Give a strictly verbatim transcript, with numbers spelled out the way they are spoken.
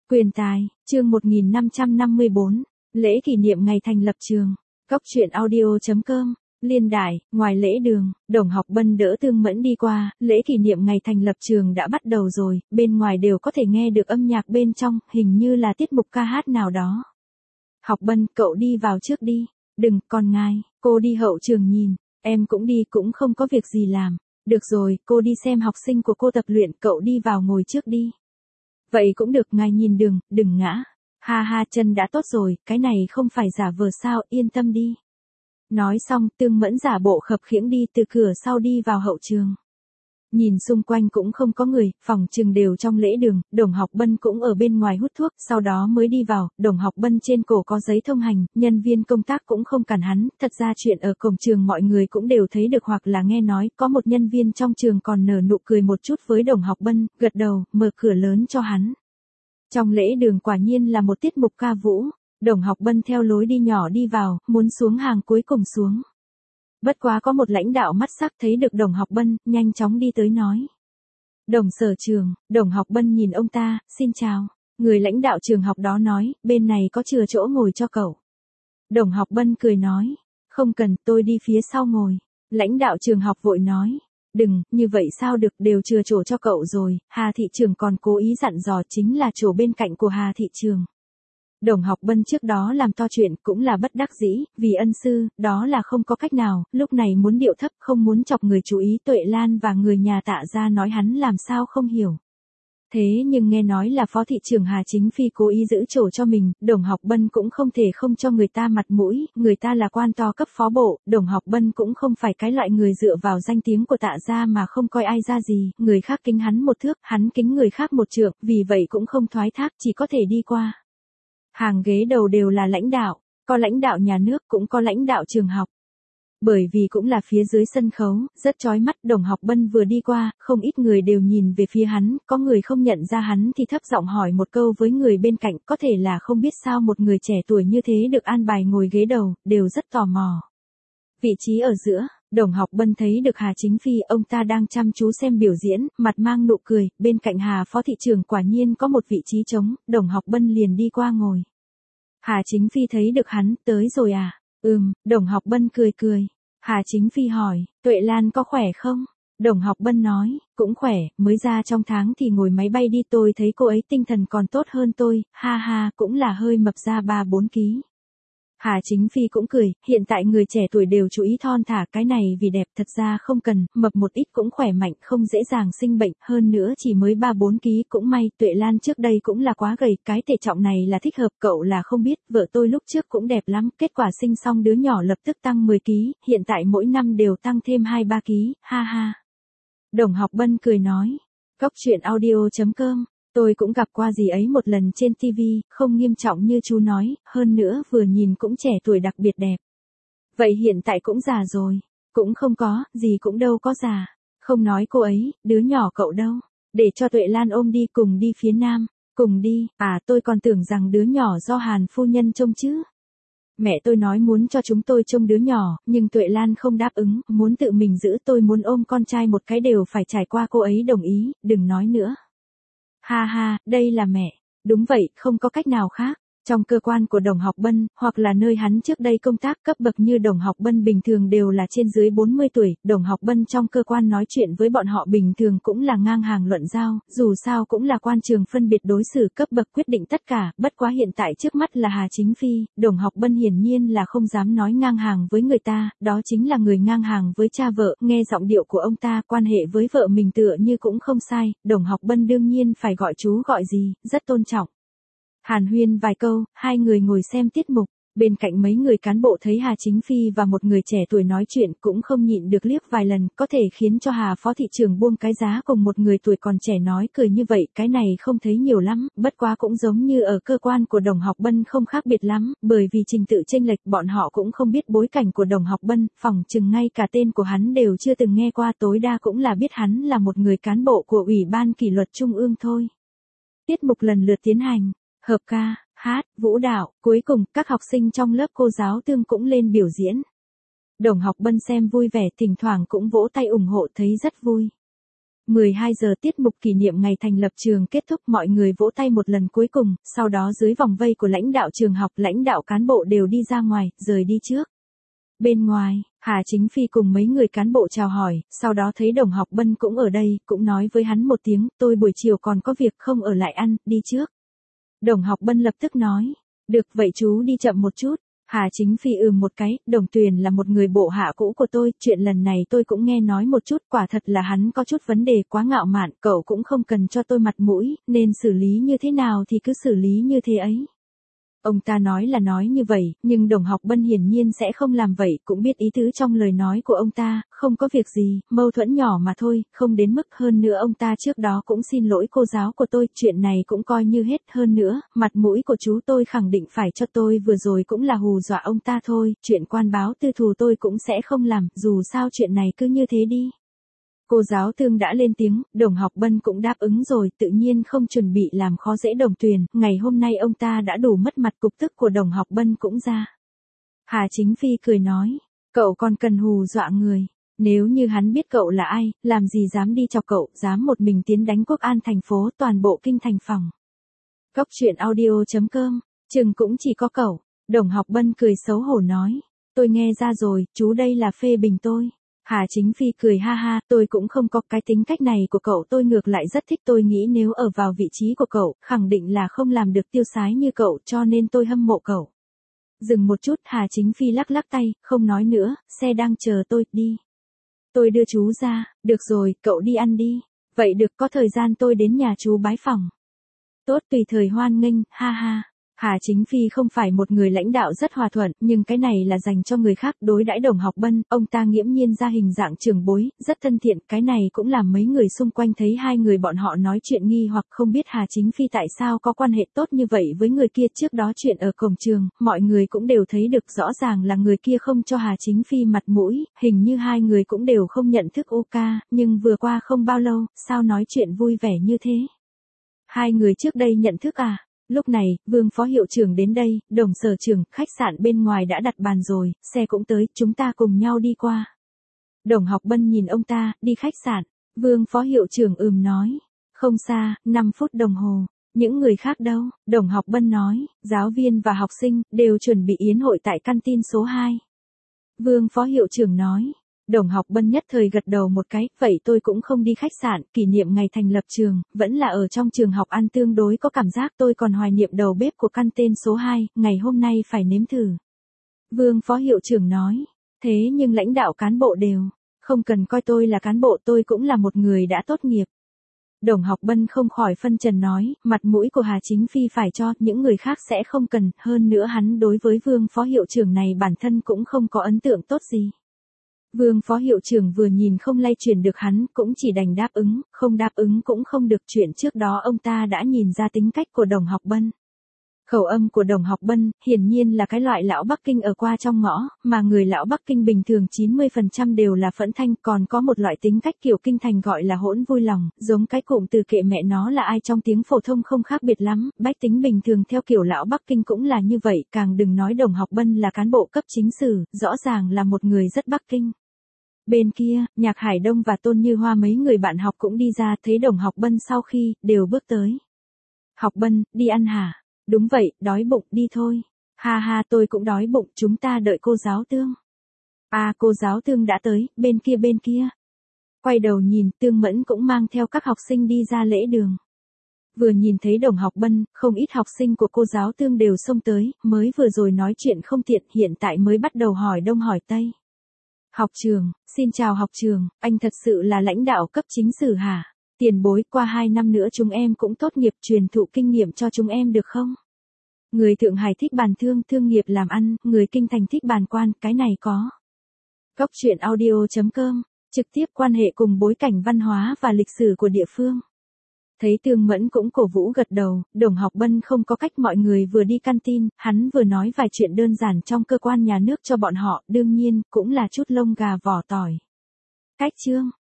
Quyền tài, chương một nghìn năm trăm năm mươi bốn, lễ kỷ niệm ngày thành lập trường. Cóc truyện audio chấm com, Liên Đại, ngoài lễ đường, Đồng Học Bân đỡ Tương Mẫn đi qua, lễ kỷ niệm ngày thành lập trường đã bắt đầu rồi, bên ngoài đều có thể nghe được âm nhạc bên trong, hình như là tiết mục ca hát nào đó. Học Bân, cậu đi vào trước đi. Đừng, con ngài, cô đi hậu trường nhìn, em cũng đi cũng không có việc gì làm. Được rồi, cô đi xem học sinh của cô tập luyện, cậu đi vào ngồi trước đi. Vậy cũng được, ngài nhìn đường, đừng ngã. Ha ha, chân đã tốt rồi, cái này không phải giả vờ sao, yên tâm đi. Nói xong, Tương Mẫn giả bộ khập khiễng đi từ cửa sau đi vào hậu trường. Nhìn xung quanh cũng không có người, phòng trường đều trong lễ đường, Đồng Học Bân cũng ở bên ngoài hút thuốc, sau đó mới đi vào, Đồng Học Bân trên cổ có giấy thông hành, nhân viên công tác cũng không cản hắn, thật ra chuyện ở cổng trường mọi người cũng đều thấy được hoặc là nghe nói, có một nhân viên trong trường còn nở nụ cười một chút với Đồng Học Bân, gật đầu, mở cửa lớn cho hắn. Trong lễ đường quả nhiên là một tiết mục ca vũ, Đồng Học Bân theo lối đi nhỏ đi vào, muốn xuống hàng cuối cùng xuống. Bất quá có một lãnh đạo mắt sắc thấy được Đồng Học Bân, nhanh chóng đi tới nói. Đồng sở trường, Đồng Học Bân nhìn ông ta, xin chào. Người lãnh đạo trường học đó nói, bên này có chừa chỗ ngồi cho cậu. Đồng Học Bân cười nói, không cần, tôi đi phía sau ngồi. Lãnh đạo trường học vội nói, đừng, như vậy sao được, đều chừa chỗ cho cậu rồi, Hà thị trường còn cố ý dặn dò chính là chỗ bên cạnh của Hà thị trường. Đồng Học Bân trước đó làm to chuyện cũng là bất đắc dĩ, vì ân sư, đó là không có cách nào, lúc này muốn điệu thấp không muốn chọc người chú ý. Tuệ Lan và người nhà Tạ gia nói hắn làm sao không hiểu. Thế nhưng nghe nói là phó thị trưởng Hà Chính Phi cố ý giữ chỗ cho mình, Đồng Học Bân cũng không thể không cho người ta mặt mũi, người ta là quan to cấp phó bộ, Đồng Học Bân cũng không phải cái loại người dựa vào danh tiếng của Tạ gia mà không coi ai ra gì, người khác kính hắn một thước, hắn kính người khác một trượng, vì vậy cũng không thoái thác, chỉ có thể đi qua. Hàng ghế đầu đều là lãnh đạo, có lãnh đạo nhà nước cũng có lãnh đạo trường học. Bởi vì cũng là phía dưới sân khấu, rất chói mắt, Đồng Học Bân vừa đi qua, không ít người đều nhìn về phía hắn, có người không nhận ra hắn thì thấp giọng hỏi một câu với người bên cạnh, có thể là không biết sao một người trẻ tuổi như thế được an bài ngồi ghế đầu, đều rất tò mò. Vị trí ở giữa, Đồng Học Bân thấy được Hà Chính Phi, ông ta đang chăm chú xem biểu diễn, mặt mang nụ cười, bên cạnh Hà phó thị trưởng quả nhiên có một vị trí trống, Đồng Học Bân liền đi qua ngồi. Hà Chính Phi thấy được hắn, tới rồi à? Ừm, Đồng Học Bân cười cười. Hà Chính Phi hỏi, Tuệ Lan có khỏe không? Đồng Học Bân nói, cũng khỏe, mới ra trong tháng thì ngồi máy bay đi, tôi thấy cô ấy tinh thần còn tốt hơn tôi, ha ha, cũng là hơi mập ra ba bốn ký. Hà Chính Phi cũng cười, hiện tại người trẻ tuổi đều chú ý thon thả, cái này vì đẹp, thật ra không cần, mập một ít cũng khỏe mạnh, không dễ dàng sinh bệnh, hơn nữa chỉ mới ba bốn ký cũng may, Tuệ Lan trước đây cũng là quá gầy, cái thể trọng này là thích hợp, cậu là không biết, vợ tôi lúc trước cũng đẹp lắm, kết quả sinh xong đứa nhỏ lập tức tăng mười ký, hiện tại mỗi năm đều tăng thêm hai ba ký, ha ha. Đồng Học Bân cười nói, Cóc truyện audio chấm com. Tôi cũng gặp qua gì ấy một lần trên ti vi, không nghiêm trọng như chú nói, hơn nữa vừa nhìn cũng trẻ tuổi đặc biệt đẹp. Vậy hiện tại cũng già rồi, cũng không có, gì cũng đâu có già. Không nói cô ấy, đứa nhỏ cậu đâu, để cho Tuệ Lan ôm đi cùng đi phía nam, cùng đi, à tôi còn tưởng rằng đứa nhỏ do Hàn phu nhân trông chứ. Mẹ tôi nói muốn cho chúng tôi trông đứa nhỏ, nhưng Tuệ Lan không đáp ứng, muốn tự mình giữ, tôi muốn ôm con trai một cái đều phải trải qua cô ấy đồng ý, đừng nói nữa. Ha ha, đây là mẹ. Đúng vậy, không có cách nào khác. Trong cơ quan của Đồng Học Bân, hoặc là nơi hắn trước đây công tác, cấp bậc như Đồng Học Bân bình thường đều là trên dưới bốn mươi tuổi, Đồng Học Bân trong cơ quan nói chuyện với bọn họ bình thường cũng là ngang hàng luận giao, dù sao cũng là quan trường phân biệt đối xử, cấp bậc quyết định tất cả, bất quá hiện tại trước mắt là Hà Chính Phi, Đồng Học Bân hiển nhiên là không dám nói ngang hàng với người ta, đó chính là người ngang hàng với cha vợ, nghe giọng điệu của ông ta, quan hệ với vợ mình tựa như cũng không sai, Đồng Học Bân đương nhiên phải gọi chú gọi gì, rất tôn trọng. Hàn huyên vài câu, hai người ngồi xem tiết mục, bên cạnh mấy người cán bộ thấy Hà Chính Phi và một người trẻ tuổi nói chuyện cũng không nhịn được liếc vài lần, có thể khiến cho Hà phó thị trưởng buông cái giá cùng một người tuổi còn trẻ nói cười như vậy, cái này không thấy nhiều lắm, bất quá cũng giống như ở cơ quan của Đồng Học Bân không khác biệt lắm, bởi vì trình tự chênh lệch bọn họ cũng không biết bối cảnh của Đồng Học Bân, phỏng chừng ngay cả tên của hắn đều chưa từng nghe qua, tối đa cũng là biết hắn là một người cán bộ của Ủy ban Kỷ luật Trung ương thôi. Tiết mục lần lượt tiến hành. Hợp ca, hát, vũ đạo, cuối cùng các học sinh trong lớp cô giáo Tương cũng lên biểu diễn. Đồng Học Bân xem vui vẻ, thỉnh thoảng cũng vỗ tay ủng hộ thấy rất vui. mười hai giờ tiết mục kỷ niệm ngày thành lập trường kết thúc, mọi người vỗ tay một lần cuối cùng, sau đó dưới vòng vây của lãnh đạo trường học, lãnh đạo cán bộ đều đi ra ngoài, rời đi trước. Bên ngoài, Hà Chính Phi cùng mấy người cán bộ chào hỏi, sau đó thấy Đồng Học Bân cũng ở đây, cũng nói với hắn một tiếng, tôi buổi chiều còn có việc không ở lại ăn, đi trước. Đồng Học Bân lập tức nói, được vậy chú đi chậm một chút. Hà Chính Phi ừm một cái, Đồng Tuyền là một người bộ hạ cũ của tôi, chuyện lần này tôi cũng nghe nói một chút, quả thật là hắn có chút vấn đề quá ngạo mạn, cậu cũng không cần cho tôi mặt mũi, nên xử lý như thế nào thì cứ xử lý như thế ấy. Ông ta nói là nói như vậy, nhưng Đồng Học Bân hiển nhiên sẽ không làm vậy, cũng biết ý tứ trong lời nói của ông ta, không có việc gì, mâu thuẫn nhỏ mà thôi, không đến mức. Hơn nữa ông ta trước đó cũng xin lỗi cô giáo của tôi, chuyện này cũng coi như hết. Hơn nữa, mặt mũi của chú tôi khẳng định phải cho, tôi vừa rồi cũng là hù dọa ông ta thôi, chuyện quan báo tư thù tôi cũng sẽ không làm, dù sao chuyện này cứ như thế đi. Cô giáo Tương đã lên tiếng, Đồng Học Bân cũng đáp ứng rồi, tự nhiên không chuẩn bị làm khó dễ Đồng Tuyền, ngày hôm nay ông ta đã đủ mất mặt, cục tức của Đồng Học Bân cũng ra. Hà Chính Phi cười nói, cậu còn cần hù dọa người, nếu như hắn biết cậu là ai, làm gì dám đi chọc cậu, dám một mình tiến đánh Quốc An thành phố, toàn bộ kinh thành phòng. Cóc truyện audio chấm com, chừng cũng chỉ có cậu. Đồng Học Bân cười xấu hổ nói, tôi nghe ra rồi, chú đây là phê bình tôi. Hà Chính Phi cười ha ha, tôi cũng không có cái tính cách này của cậu, tôi ngược lại rất thích, tôi nghĩ nếu ở vào vị trí của cậu, khẳng định là không làm được tiêu sái như cậu, cho nên tôi hâm mộ cậu. Dừng một chút, Hà Chính Phi lắc lắc tay, không nói nữa, xe đang chờ tôi, đi. Tôi đưa chú ra, được rồi, cậu đi ăn đi. Vậy được, có thời gian tôi đến nhà chú bái phỏng. Tốt, tùy thời hoan nghênh, ha ha. Hà Chính Phi không phải một người lãnh đạo rất hòa thuận, nhưng cái này là dành cho người khác. Đối đãi Đồng Học Bân, ông ta nghiễm nhiên ra hình dạng trưởng bối, rất thân thiện, cái này cũng làm mấy người xung quanh thấy hai người bọn họ nói chuyện nghi hoặc không biết Hà Chính Phi tại sao có quan hệ tốt như vậy với người kia. Trước đó chuyện ở cổng trường, mọi người cũng đều thấy được rõ ràng là người kia không cho Hà Chính Phi mặt mũi, hình như hai người cũng đều không nhận thức ok, nhưng vừa qua không bao lâu, sao nói chuyện vui vẻ như thế? Hai người trước đây nhận thức à? Lúc này, Vương Phó Hiệu trưởng đến đây, Đồng Sở trưởng, khách sạn bên ngoài đã đặt bàn rồi, xe cũng tới, chúng ta cùng nhau đi qua. Đồng Học Bân nhìn ông ta, đi khách sạn, Vương Phó Hiệu trưởng ừm nói, không xa, năm phút đồng hồ, những người khác đâu, Đồng Học Bân nói, giáo viên và học sinh, đều chuẩn bị yến hội tại canteen số hai. Vương Phó Hiệu trưởng nói. Đồng Học Bân nhất thời gật đầu một cái, vậy tôi cũng không đi khách sạn, kỷ niệm ngày thành lập trường, vẫn là ở trong trường học ăn tương đối có cảm giác, tôi còn hoài niệm đầu bếp của căn tên số hai, ngày hôm nay phải nếm thử. Vương Phó Hiệu trưởng nói, thế nhưng lãnh đạo cán bộ đều, không cần coi tôi là cán bộ, tôi cũng là một người đã tốt nghiệp. Đồng Học Bân không khỏi phân trần nói, mặt mũi của Hà Chính Phi phải cho, những người khác sẽ không cần, hơn nữa hắn đối với Vương Phó Hiệu trưởng này bản thân cũng không có ấn tượng tốt gì. Vương Phó Hiệu trưởng vừa nhìn không lay chuyển được hắn, cũng chỉ đành đáp ứng, không đáp ứng cũng không được, chuyện trước đó ông ta đã nhìn ra tính cách của Đồng Học Bân. Khẩu âm của Đồng Học Bân, hiển nhiên là cái loại lão Bắc Kinh ở qua trong ngõ, mà người lão Bắc Kinh bình thường chín mươi phần trăm đều là phẫn thanh, còn có một loại tính cách kiểu kinh thành gọi là hỗn vui lòng, giống cái cụm từ kệ mẹ nó là ai trong tiếng phổ thông không khác biệt lắm, bách tính bình thường theo kiểu lão Bắc Kinh cũng là như vậy, càng đừng nói Đồng Học Bân là cán bộ cấp chính sử, rõ ràng là một người rất Bắc Kinh. Bên kia, Nhạc Hải Đông và Tôn Như Hoa mấy người bạn học cũng đi ra, thấy Đồng Học Bân sau khi, đều bước tới. Học Bân, đi ăn hả? Đúng vậy, đói bụng, đi thôi. Ha ha, tôi cũng đói bụng, chúng ta đợi cô giáo Tương. À, cô giáo Tương đã tới, bên kia bên kia. Quay đầu nhìn, Tương Mẫn cũng mang theo các học sinh đi ra lễ đường. Vừa nhìn thấy Đồng Học Bân, không ít học sinh của cô giáo Tương đều xông tới, mới vừa rồi nói chuyện không tiện, hiện tại mới bắt đầu hỏi đông hỏi tây. Học trường, xin chào học trường, anh thật sự là lãnh đạo cấp chính sử hả? Tiền bối, qua hai năm nữa chúng em cũng tốt nghiệp, truyền thụ kinh nghiệm cho chúng em được không? Người Thượng Hải thích bàn thương, thương nghiệp làm ăn, người Kinh Thành thích bàn quan, cái này có. Cóc truyện audio chấm com, trực tiếp quan hệ cùng bối cảnh văn hóa và lịch sử của địa phương. Thấy Tương Mẫn cũng cổ vũ gật đầu, Đồng Học Bân không có cách, mọi người vừa đi canteen, hắn vừa nói vài chuyện đơn giản trong cơ quan nhà nước cho bọn họ, đương nhiên, cũng là chút lông gà vỏ tỏi. Cách chương